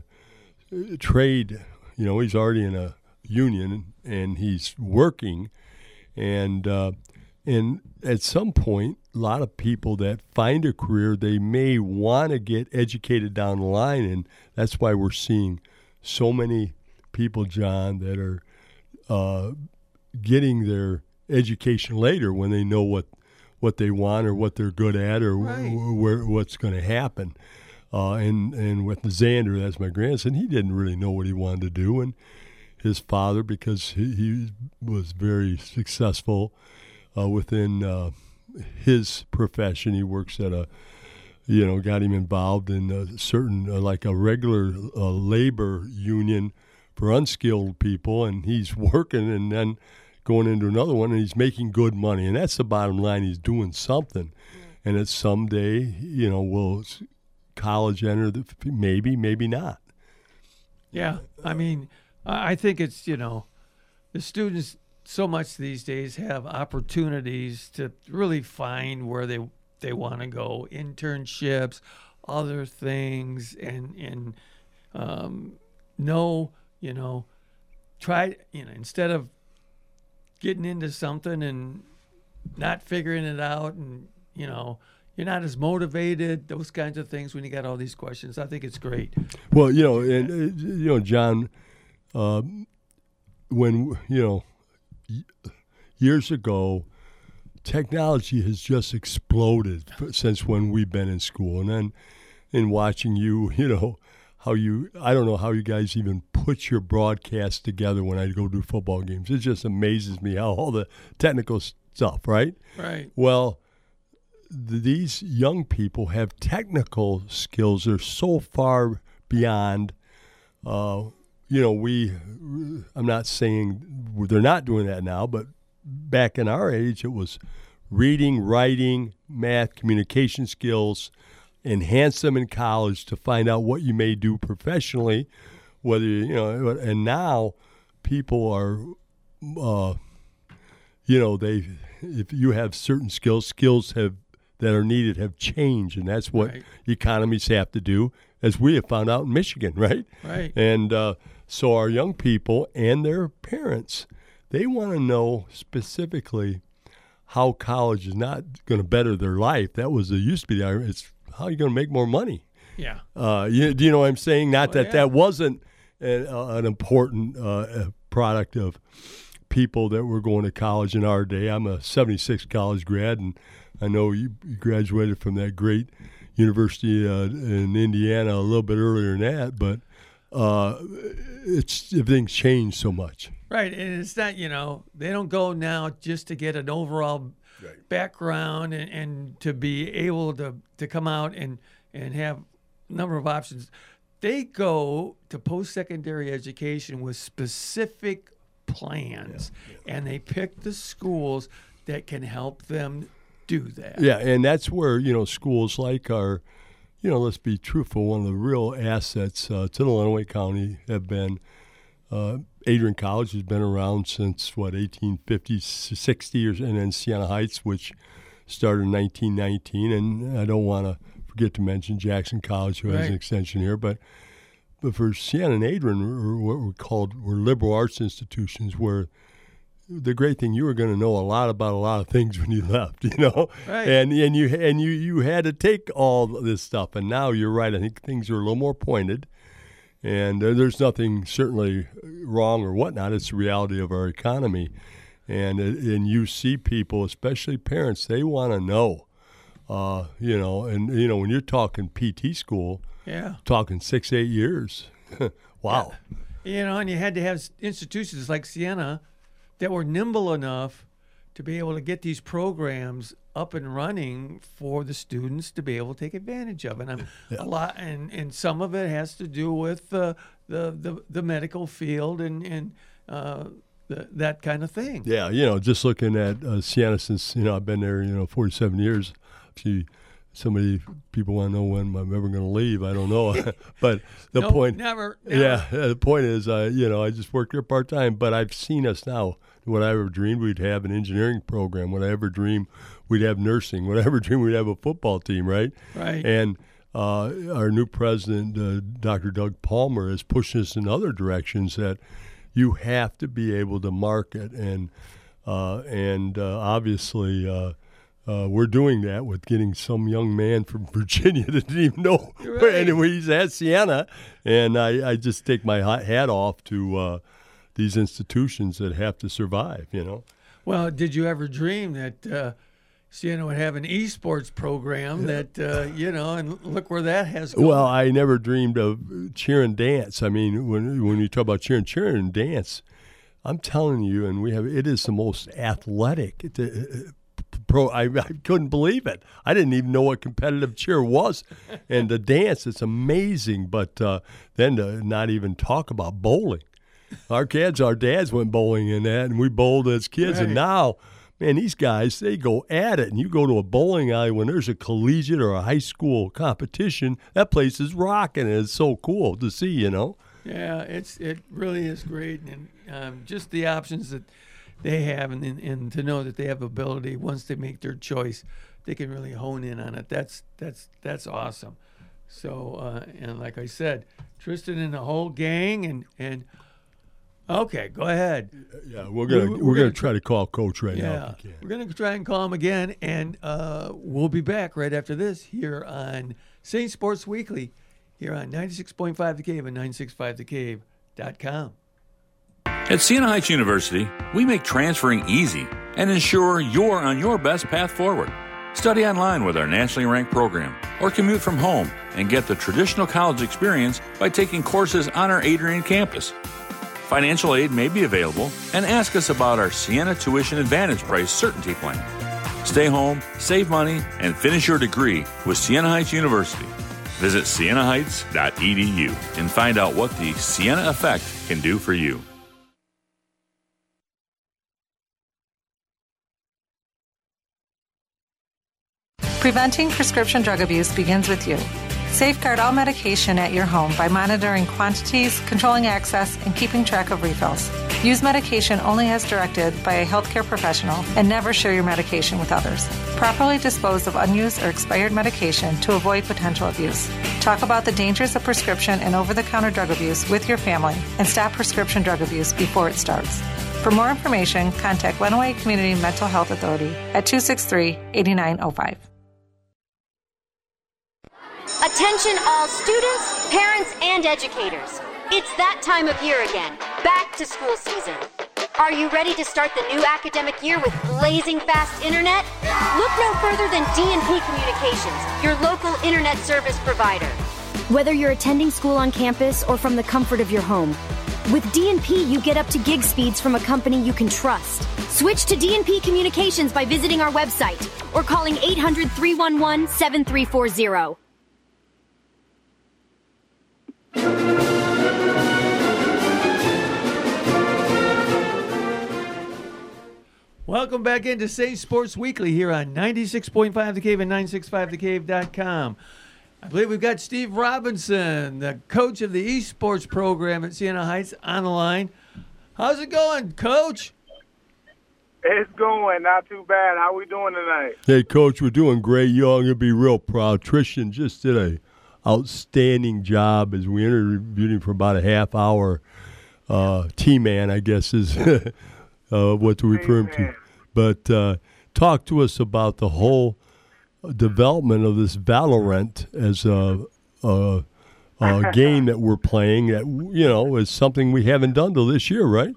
trade. You know, he's already in a union, and he's working, and uh, and at some point, a lot of people that find a career, they may want to get educated down the line, and that's why we're seeing so many people, John, that are uh, getting their education later when they know what what they want or what they're good at or right. wh- where what's going to happen. Uh, and, and with Xander, that's my grandson, he didn't really know what he wanted to do. And his father, because he, he was very successful uh, within uh, his profession, he works at a, you know, got him involved in a certain, uh, like a regular uh, labor union for unskilled people, and he's working and then going into another one, and he's making good money. And that's the bottom line. He's doing something. And it's someday, you know, will college enter, the, maybe, maybe not. Yeah, I mean, I think it's, you know, the students so much these days have opportunities to really find where they they want to go, internships, other things, and and um, know, you know, try, you know, instead of getting into something and not figuring it out, and, you know, you're not as motivated, those kinds of things when you got all these questions. I think it's great. Well, you know, and, uh, you know, John, uh, when, you know, years ago, technology has just exploded since when we've been in school. And then in watching you, you know, how you, I don't know how you guys even put your broadcast together when I go do football games. It just amazes me how all the technical stuff, right? Right. Well, th- these young people have technical skills that are so far beyond, uh, you know, we, I'm not saying they're not doing that now, but back in our age, it was reading, writing, math, communication skills, enhance them in college to find out what you may do professionally, whether, you know, and now people are, uh, you know, they, if you have certain skills, skills have, that are needed have changed, and that's what right. economies have to do, as we have found out in Michigan, right? Right. And uh, so our young people and their parents, they want to know specifically how college is not going to better their life. That was it used to be. It's how you're going to make more money. Yeah. Uh, you, do you know what I'm saying? Not Well, that yeah. that wasn't an, uh, an important uh, product of people that were going to college in our day. I'm a seventy-six college grad, and I know you graduated from that great university uh, in Indiana a little bit earlier than that, but uh, it's everything's changed so much. Right, and it's not, you know, they don't go now just to get an overall Right. background and, and to be able to, to come out and, and have a number of options. They go to post-secondary education with specific plans, yeah, yeah. and they pick the schools that can help them do that. Yeah, and that's where, you know, schools like our, you know, let's be truthful, one of the real assets uh, to the Lenawee County have been uh, Adrian College has been around since, what, eighteen fifty, sixty years, and then Siena Heights, which started in nineteen nineteen. And I don't want to forget to mention Jackson College, who has right. an extension here. But but for Siena and Adrian, we're what we're called, we're liberal arts institutions, where the great thing, you were going to know a lot about a lot of things when you left, you know, right. and and you and you you had to take all this stuff. And now you're right. I think things are a little more pointed. And uh, there's nothing certainly wrong or whatnot. It's the reality of our economy. And, uh, and you see people, especially parents, they want to know, uh, you know, and, you know, when you're talking P T school, yeah, talking six, eight years, wow. Yeah. You know, and you had to have institutions like Siena that were nimble enough to be able to get these programs up and running for the students to be able to take advantage of. And I'm yeah. a lot, and, and some of it has to do with uh, the, the the medical field and and uh, the, that kind of thing. Yeah, you know, just looking at uh, Siena since, you know, I've been there, you know, forty-seven years. See, somebody, people want to know when I'm ever going to leave. I don't know. But the nope, point, never, never. Yeah, the point is, uh, you know, I just worked there part time, but I've seen us now. Would I ever dreamed we'd have an engineering program? Would I ever dream we'd have nursing? Would I ever dream we'd have a football team, right? Right. And uh, our new president, uh, Doctor Doug Palmer, is pushing us in other directions that you have to be able to market. And, uh, and uh, obviously uh, uh, we're doing that with getting some young man from Virginia that didn't even know. Right. Anyway, he's at Siena. And I, I just take my hat off to uh, these institutions that have to survive, you know. Well, did you ever dream that uh, Siena would have an esports program that, uh, you know, and look where that has gone. Well, I never dreamed of cheer and dance. I mean, when when you talk about cheer and cheer and dance, I'm telling you, and we have it is the most athletic. It, uh, pro, I, I couldn't believe it. I didn't even know what competitive cheer was, and the dance, it's amazing. But uh, then to not even talk about bowling. Our kids, our dads went bowling in that, and we bowled as kids, Right. and now. Man, these guys, they go at it. And you go to a bowling alley when there's a collegiate or a high school competition, that place is rocking. And it's so cool to see, you know. Yeah, it's it really is great. And um, just the options that they have and, and, and to know that they have ability once they make their choice, they can really hone in on it. That's that's that's awesome. So, uh, and like I said, Tristan and the whole gang and, and – okay, go ahead. Yeah, we're gonna We- we're, we're gonna gonna try to call Coach right now. Yeah, If we can. we're going to try and call him again, and uh, we'll be back right after this here on Saint Sports Weekly here on ninety-six point five The Cave and nine six five the cave dot com. At Siena Heights University, we make transferring easy and ensure you're on your best path forward. Study online with our nationally ranked program or commute from home and get the traditional college experience by taking courses on our Adrian campus. Financial aid may be available, and ask us about our Siena Tuition Advantage Price Certainty Plan. Stay home, save money, and finish your degree with Siena Heights University. Visit siena heights dot e d u and find out what the Siena Effect can do for you. Preventing prescription drug abuse begins with you. Safeguard all medication at your home by monitoring quantities, controlling access, and keeping track of refills. Use medication only as directed by a healthcare professional and never share your medication with others. Properly dispose of unused or expired medication to avoid potential abuse. Talk about the dangers of prescription and over-the-counter drug abuse with your family and stop prescription drug abuse before it starts. For more information, contact Lenawee Community Mental Health Authority at two six three, eight nine zero five. Attention all students, parents, and educators. It's that time of year again, back to school season. Are you ready to start the new academic year with blazing fast internet? Look no further than D and P Communications, your local internet service provider. Whether you're attending school on campus or from the comfort of your home, with D and P you get up to gig speeds from a company you can trust. Switch to D and P Communications by visiting our website or calling eight hundred, three one one, seven three four zero. Welcome back into Saint Sports Weekly here on ninety-six point five The Cave and nine six five the cave dot com. I believe we've got Steve Robinson, the coach of the esports program at Siena Heights, on the line. How's it going, Coach? It's going, not too bad. How we doing tonight? Hey, Coach, we're doing great. You're going to be real proud. Tristan just did a outstanding job as we interviewed him for about a half hour. Uh, T-Man, I guess, is uh, what to refer him to. But uh, talk to us about the whole development of this Valorant as a, a, a game that we're playing that, you know, is something we haven't done till this year, right?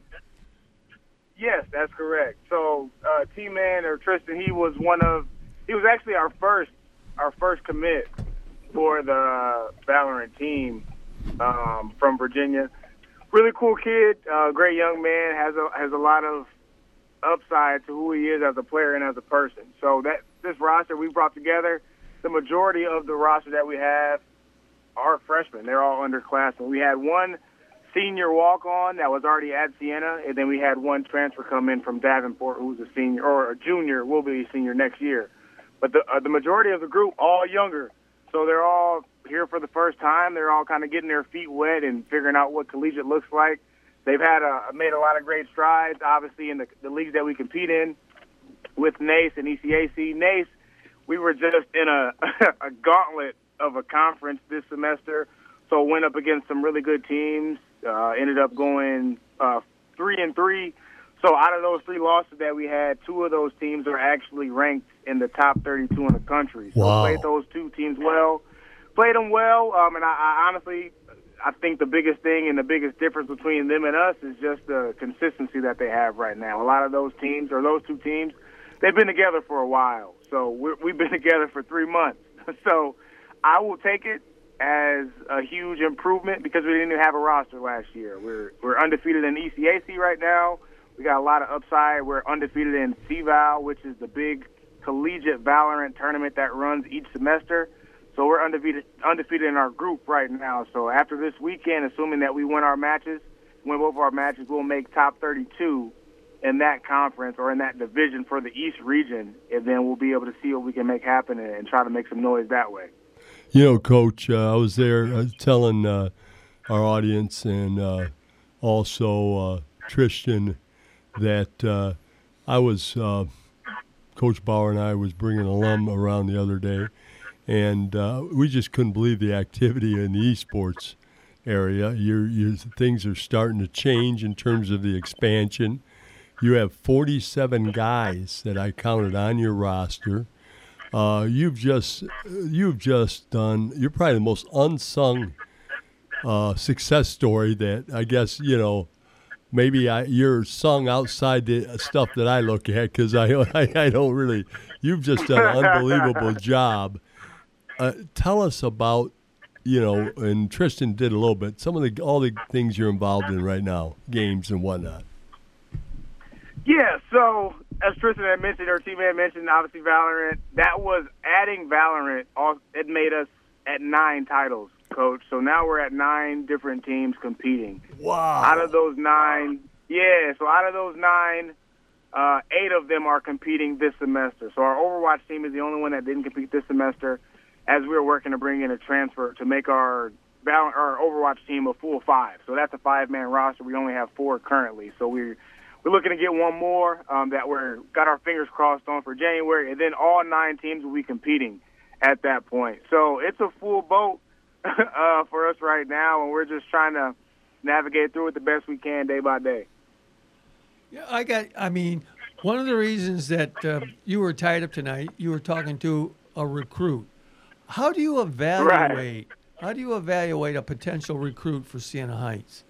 Yes, that's correct. So uh, T-Man or Tristan, he was one of, he was actually our first, our first commit for the uh, Valorant team um, from Virginia. Really cool kid, uh, great young man, has a has a lot of upside to who he is as a player and as a person. So that this roster we brought together, the majority of the roster that we have are freshmen. They're all underclassmen. We had one senior walk-on that was already at Siena, and then we had one transfer come in from Davenport who's a senior, or a junior, will be a senior next year. But the uh, the majority of the group, all younger. So they're all here for the first time. They're all kind of getting their feet wet and figuring out what collegiate looks like. They've had a, made a lot of great strides, obviously, in the, the leagues that we compete in with N A C E and E C A C. N A C E, we were just in a, a gauntlet of a conference this semester, so went up against some really good teams, uh, ended up going uh, three and three. So out of those three losses that we had, two of those teams are actually ranked in the top thirty-two in the country. So wow. Played those two teams well. Played them well, um, and I, I honestly, I think the biggest thing and the biggest difference between them and us is just the consistency that they have right now. A lot of those teams, or those two teams, they've been together for a while. So we're, we've been together for three months. So I will take it as a huge improvement because we didn't even have a roster last year. We're we're undefeated in E C A C right now. We got a lot of upside. We're undefeated in C V A L, which is the big collegiate Valorant tournament that runs each semester. So we're undefeated undefeated in our group right now. So after this weekend, assuming that we win our matches, win both of our matches, we'll make top thirty-two in that conference or in that division for the East region, and then we'll be able to see what we can make happen and, and try to make some noise that way. You know, Coach, uh, I was there uh, telling uh, our audience and uh, also uh, Tristan that uh, I was, uh, Coach Bauer and I was bringing alum around the other day, and uh, we just couldn't believe the activity in the esports area. Your, your things are starting to change in terms of the expansion. You have forty-seven guys that I counted on your roster. Uh, you've just you've just done. You're probably the most unsung uh, success story that I guess you know. Maybe I, you're sung outside the stuff that I look at because I, I I don't really. You've just done an unbelievable job. Uh, tell us about you know, and Tristan did a little bit. Some of the all the things you're involved in right now, games and whatnot. Yeah, so as Tristan had mentioned, our team had mentioned, obviously Valorant. That was adding Valorant. It made us at nine titles, Coach. So now we're at nine different teams competing. Wow. Out of those nine, yeah, so out of those nine, uh, eight of them are competing this semester. So our Overwatch team is the only one that didn't compete this semester as we were working to bring in a transfer to make our Val- our Overwatch team a full five. So that's a five-man roster. We only have four currently. So we're We're looking to get one more um, that we're got our fingers crossed on for January, and then all nine teams will be competing at that point. So it's a full boat uh, for us right now, and we're just trying to navigate through it the best we can day by day. Yeah, I got. I mean, one of the reasons that uh, you were tied up tonight, you were talking to a recruit. How do you evaluate? Right. How do you evaluate a potential recruit for Siena Heights?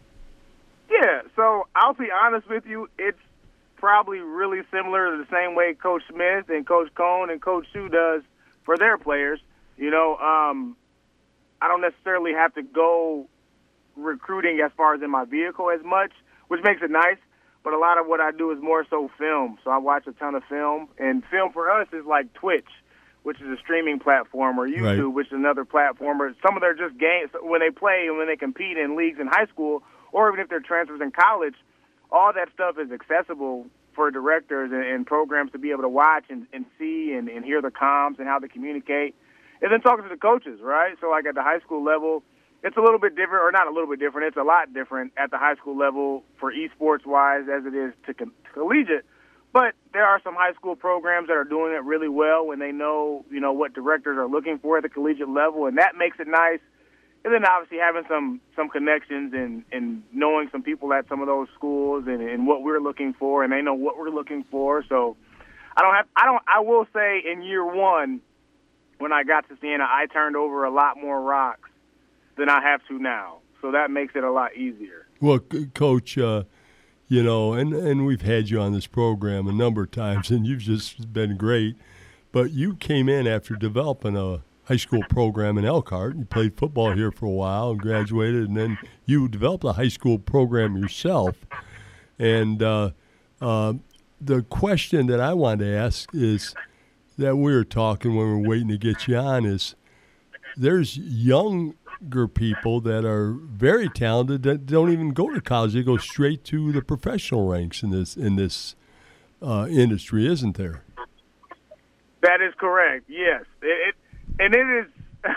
Yeah, so I'll be honest with you, it's probably really similar to the same way Coach Smith and Coach Cone and Coach Sue does for their players. You know, um, I don't necessarily have to go recruiting as far as in my vehicle as much, which makes it nice, but a lot of what I do is more so film. So I watch a ton of film, and film for us is like Twitch, which is a streaming platform, or YouTube, right, which is another platform. Or some of their just games, when they play and when they compete in leagues in high school, or even if they're transfers in college, all that stuff is accessible for directors and, and programs to be able to watch and, and see and, and hear the comms and how they communicate. And then talking to the coaches, right? So like at the high school level, it's a little bit different, or not a little bit different, it's a lot different at the high school level for esports-wise as it is to, co- to collegiate. But there are some high school programs that are doing it really well when they know, you know, what directors are looking for at the collegiate level, and that makes it nice. And then obviously having some, some connections and, and knowing some people at some of those schools and, and what we're looking for, and they know what we're looking for. So I don't have I don't I will say in year one when I got to Siena, I turned over a lot more rocks than I have to now. So that makes it a lot easier. Well, C- Coach, uh, you know, and, and we've had you on this program a number of times, and you've just been great. But you came in after developing a high school program in Elkhart. You played football here for a while and graduated, and then you developed a high school program yourself. And uh, uh, the question that I wanted to ask is that we were talking when we were waiting to get you on is there's younger people that are very talented that don't even go to college. They go straight to the professional ranks in this in this uh, industry, isn't there? That is correct, yes. It, it And it is,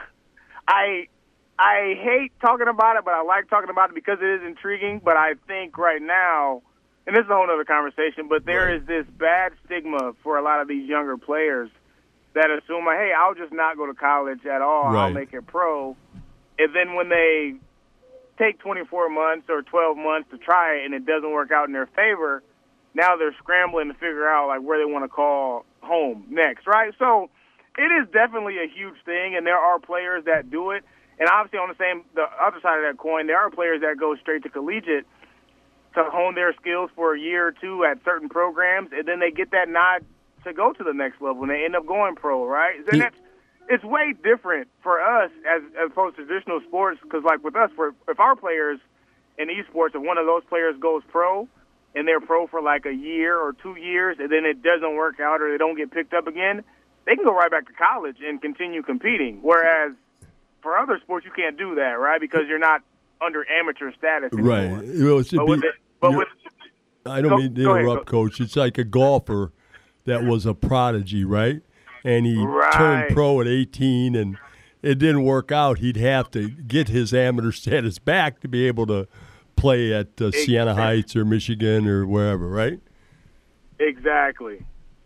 I I hate talking about it, but I like talking about it because it is intriguing. But I think right now, and this is a whole other conversation, but there right. is this bad stigma for a lot of these younger players that assume, hey, I'll just not go to college at all. Right. I'll make it pro. And then when they take twenty-four months or twelve months to try it and it doesn't work out in their favor, now they're scrambling to figure out like where they want to call home next, right? So it is definitely a huge thing, and there are players that do it. And obviously on the same, the other side of that coin, there are players that go straight to collegiate to hone their skills for a year or two at certain programs, and then they get that nod to go to the next level, and they end up going pro, right? And Yeah. that's it's way different for us as as opposed to traditional sports, because like with us, for if our players in esports, if one of those players goes pro and they're pro for like a year or two years, and then it doesn't work out or they don't get picked up again, they can go right back to college and continue competing. Whereas for other sports, you can't do that, right? Because you're not under amateur status anymore. Right. Well, it should But be, with it- but you're- with I don't Go- mean to go ahead, interrupt, go- Coach. It's like a golfer that was a prodigy, right? And he Right. turned pro at eighteen, and it didn't work out. He'd have to get his amateur status back to be able to play at uh, Siena Heights or Michigan or wherever, right? exactly.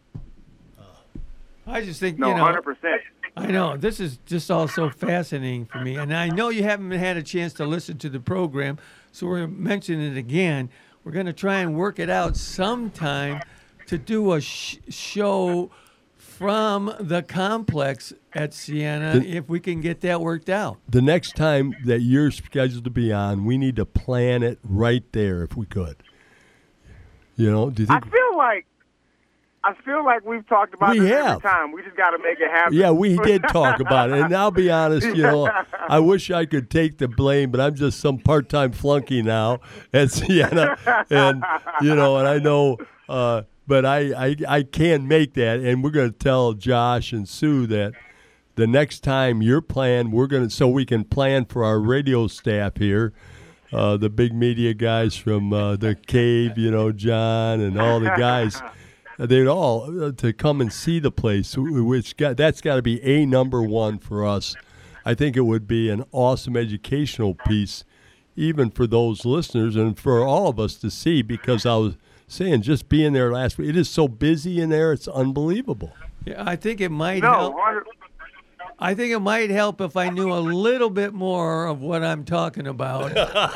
I just think, No, you know, one hundred percent. I know. This is just all so fascinating for me. And I know you haven't had a chance to listen to the program, so we're mentioning it again. We're going to try and work it out sometime to do a sh- show from the complex at Siena, The- if we can get that worked out. The next time that you're scheduled to be on, we need to plan it right there if we could. You know, do you I think? feel like I feel like we've talked about We this have. every time. We just got to make it happen. Yeah, we did talk about it. And I'll be honest, you know, I wish I could take the blame, but I'm just some part-time flunky now at Siena. And, you know, and I know, uh, but I, I, I can make that. And we're going to tell Josh and Sue that the next time you're playing, we're going to, so we can plan for our radio staff here, uh, the big media guys from uh, the Cave, you know, John and all the guys. They'd all uh, to come and see the place, which got, that's got to be a number one for us. I think it would be an awesome educational piece, even for those listeners and for all of us to see, because I was saying just being there last week, it is so busy in there, it's unbelievable. Yeah, I think it might No, help. one hundred I think it might help if I knew a little bit more of what I'm talking about.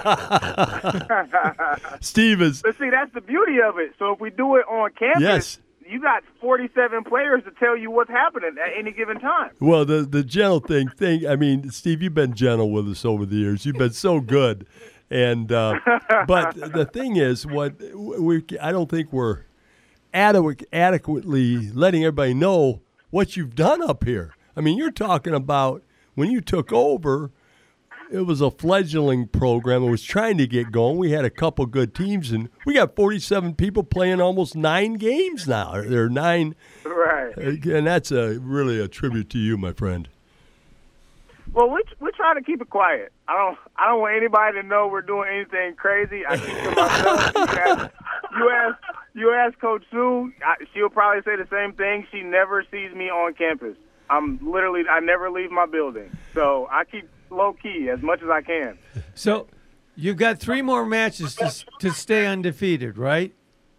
Steve is. But see, that's the beauty of it. So if we do it on campus, Yes. you got forty-seven players to tell you what's happening at any given time. Well, the the gentle thing, thing. I mean, Steve, you've been gentle with us over the years. You've been so good, and uh, but the thing is, what we I don't think we're adequate, adequately letting everybody know what you've done up here. I mean, you're talking about when you took over. It was a fledgling program. It was trying to get going. We had a couple good teams, and we got forty-seven people playing almost nine games now. There are nine. Right. And that's a really a tribute to you, my friend. Well, we we try to keep it quiet. I don't I don't want anybody to know we're doing anything crazy. I keep to myself. You ask, you ask you ask Coach Sue, I, she'll probably say the same thing. She never sees me on campus. I'm literally I never leave my building, so I keep low key as much as I can. So you've got three more matches to to stay undefeated, right?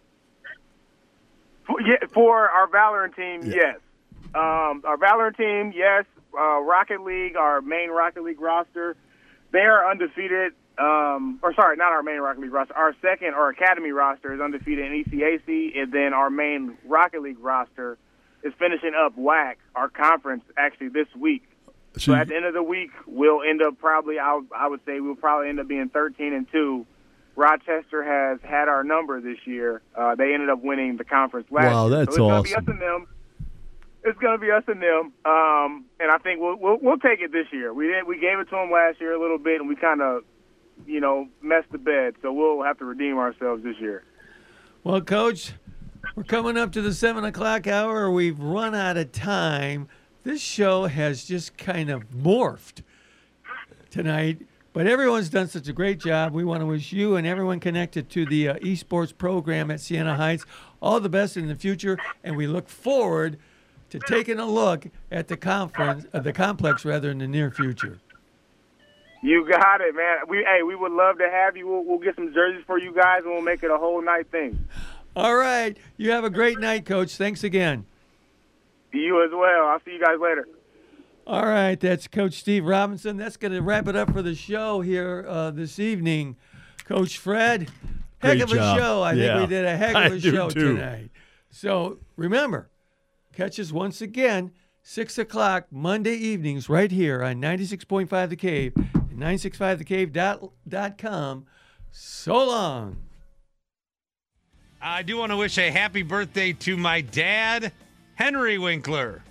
For, yeah, for our Valorant team, yes. Um, our Valorant team, yes. Uh, Rocket League, our main Rocket League roster, they are undefeated. Um, or sorry, not our main Rocket League roster. Our second, or Academy roster, is undefeated in E C A C, and then our main Rocket League roster is finishing up W A C, our conference, actually this week. So, So at the end of the week, we'll end up probably, I, I would say, we'll probably end up being thirteen and two. Rochester has had our number this year. Uh, they ended up winning the conference last Wow, year. that's so it's awesome. Gonna be us and them. It's going to be us and them, um, and I think we'll, we'll we'll take it this year. We did, we gave it to them last year a little bit, and we kind of, you know, messed the bed. So we'll have to redeem ourselves this year. Well, Coach, we're coming up to the seven o'clock hour. We've run out of time. This show has just kind of morphed tonight, but everyone's done such a great job. We want to wish you and everyone connected to the uh, esports program at Siena Heights all the best in the future, and we look forward to taking a look at the conference, uh, the complex rather, in the near future. You got it, man. We hey, we would love to have you. We'll, we'll get some jerseys for you guys, and we'll make it a whole night thing. All right. You have a great night, Coach. Thanks again. You as well. I'll see you guys later. All right. That's Coach Steve Robinson. That's going to wrap it up for the show here uh, this evening. Coach Fred, heck Great of a job. show. I Yeah. think we did a heck I of a do show too. tonight. So remember, catch us once again, six o'clock Monday evenings right here on ninety-six point five The Cave and nine sixty-five the cave dot com. So long. I do want to wish a happy birthday to my dad. Henry Winkler.